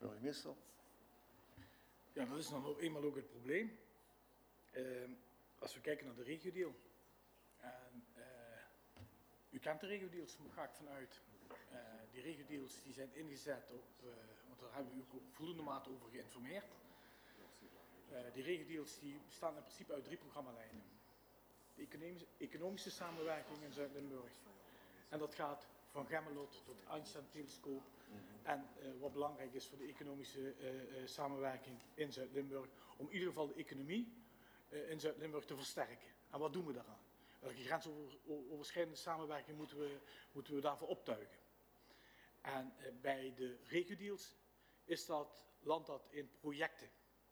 Burgemeester. Ja, dat is dan eenmaal ook het probleem. Als we kijken naar de regio-deal. U kent de regio-deals, daar ga ik vanuit. Die regio-deals die zijn ingezet op, want daar hebben we u ook voldoende mate over geïnformeerd. Die regio-deals die bestaan in principe uit 3 programmalijnen. De economische samenwerking in Zuid-Limburg. En dat gaat van Gemmelot tot Einstein-telescoop. En wat belangrijk is voor de economische samenwerking in Zuid-Limburg, om in ieder geval de economie in Zuid-Limburg te versterken. En wat doen we daaraan? Welke grensoverschrijdende samenwerking moeten we daarvoor optuigen? En bij de regio-deals landt dat in projecten.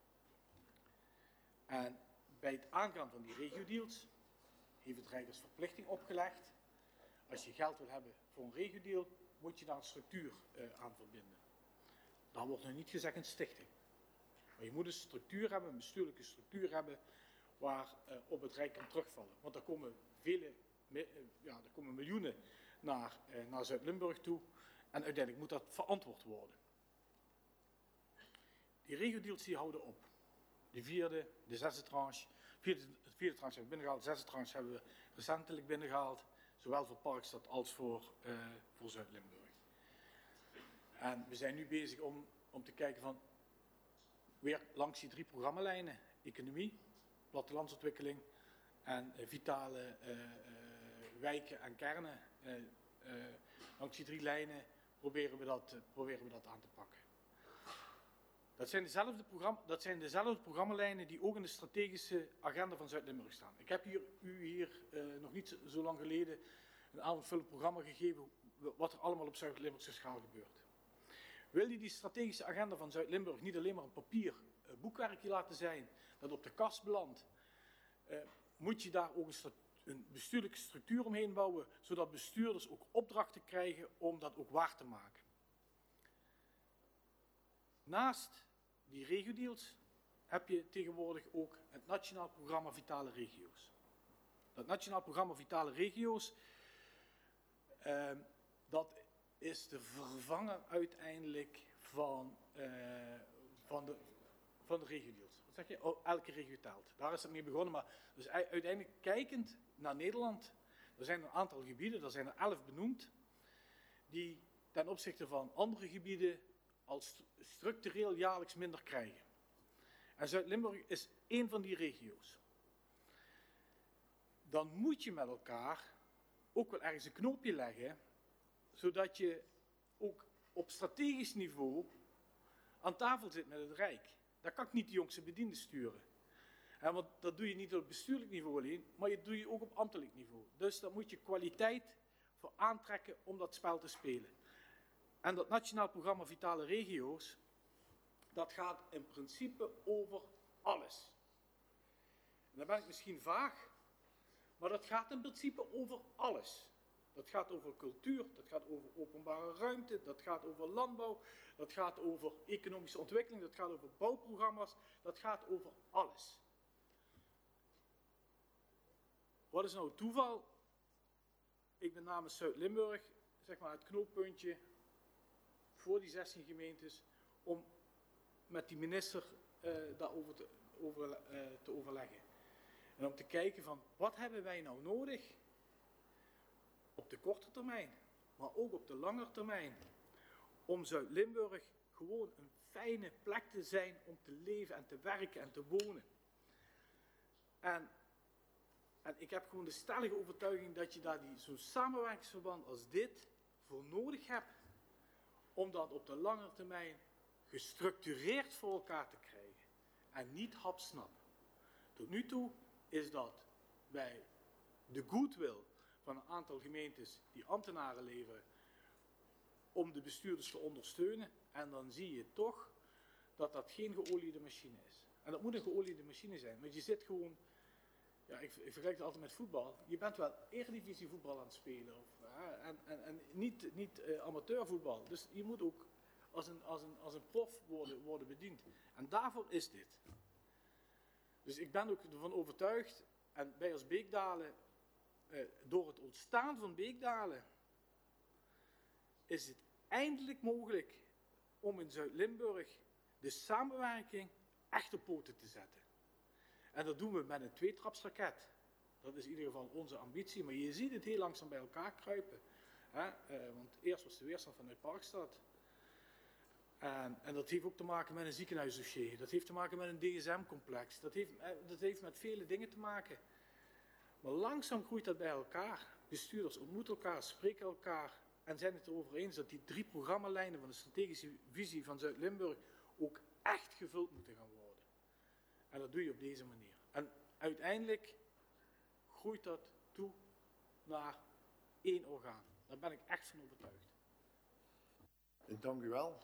En bij het aangaan van die regio-deals heeft het Rijk als verplichting opgelegd. Als je geld wil hebben voor een regio-deal, moet je daar een structuur aan verbinden. Daar wordt nog niet gezegd een stichting. Maar je moet een structuur hebben, een bestuurlijke structuur hebben, waar op het Rijk kan terugvallen. Want er komen miljoenen naar Zuid-Limburg toe en uiteindelijk moet dat verantwoord worden. Die regio-deals die houden op. De vierde, de zesde tranche. De vierde tranche hebben we binnengehaald, de zesde tranche hebben we recentelijk binnengehaald. Zowel voor Parkstad als voor Zuid-Limburg. En we zijn nu bezig om te kijken van weer langs die 3 programmalijnen. Economie, plattelandsontwikkeling en vitale wijken en kernen. Langs die 3 lijnen proberen we dat aan te pakken. Dat zijn dezelfde programmalijnen die ook in de strategische agenda van Zuid-Limburg staan. Ik heb u hier nog niet zo lang geleden een avondvullend programma gegeven wat er allemaal op Zuid-Limburgse schaal gebeurt. Wil je die strategische agenda van Zuid-Limburg niet alleen maar een papier boekwerkje laten zijn dat op de kast belandt, moet je daar ook een bestuurlijke structuur omheen bouwen, zodat bestuurders ook opdrachten krijgen om dat ook waar te maken. Naast die regio-deals heb je tegenwoordig ook het Nationaal Programma Vitale Regio's. Dat Nationaal Programma Vitale Regio's, dat is de vervanger uiteindelijk van de regio-deals. Wat zeg je? Oh, elke regio telt. Daar is het mee begonnen, maar dus uiteindelijk kijkend naar Nederland, er zijn een aantal gebieden, er zijn er 11 benoemd, die ten opzichte van andere gebieden als structureel jaarlijks minder krijgen. En Zuid-Limburg is één van die regio's. Dan moet je met elkaar ook wel ergens een knoopje leggen, zodat je ook op strategisch niveau aan tafel zit met het Rijk. Daar kan ik niet de jongste bediende sturen. Want dat doe je niet op bestuurlijk niveau alleen, maar dat doe je ook op ambtelijk niveau. Dus daar moet je kwaliteit voor aantrekken om dat spel te spelen. En dat Nationaal Programma Vitale Regio's, dat gaat in principe over alles. En dan ben ik misschien vaag, maar dat gaat in principe over alles. Dat gaat over cultuur, dat gaat over openbare ruimte, dat gaat over landbouw, dat gaat over economische ontwikkeling, dat gaat over bouwprogramma's, dat gaat over alles. Wat is nou het toeval? Ik ben namens Zuid-Limburg, zeg maar het knooppuntje voor die 16 gemeentes, om met die minister daarover te overleggen. En om te kijken van, wat hebben wij nou nodig op de korte termijn, maar ook op de lange termijn, om Zuid-Limburg gewoon een fijne plek te zijn om te leven en te werken en te wonen. En ik heb gewoon de stellige overtuiging dat je daar zo'n samenwerkingsverband als dit voor nodig hebt, om dat op de lange termijn gestructureerd voor elkaar te krijgen en niet hapsnap. Tot nu toe is dat bij de goodwill van een aantal gemeentes die ambtenaren leveren om de bestuurders te ondersteunen, en dan zie je toch dat dat geen geoliede machine is. En dat moet een geoliede machine zijn, want je zit gewoon, ja, ik vergelijk het altijd met voetbal, je bent wel eredivisie voetbal aan het spelen en niet amateurvoetbal, dus je moet ook als een prof worden bediend. En daarvoor is dit. Dus ik ben ook ervan overtuigd, en wij als Beekdalen, door het ontstaan van Beekdalen, is het eindelijk mogelijk om in Zuid-Limburg de samenwerking echt op poten te zetten. En dat doen we met een tweetrapsraket. Dat is in ieder geval onze ambitie, maar je ziet het heel langzaam bij elkaar kruipen. Want eerst was de weerstand vanuit Parkstad. En dat heeft ook te maken met een ziekenhuisdossier. Dat heeft te maken met een DSM-complex. Dat heeft met vele dingen te maken. Maar langzaam groeit dat bij elkaar. Bestuurders ontmoeten elkaar, spreken elkaar en zijn het erover eens dat die 3 programmalijnen van de strategische visie van Zuid-Limburg ook echt gevuld moeten gaan worden. En dat doe je op deze manier. En uiteindelijk groeit dat toe naar 1 orgaan. Daar ben ik echt van overtuigd. Ik dank u wel.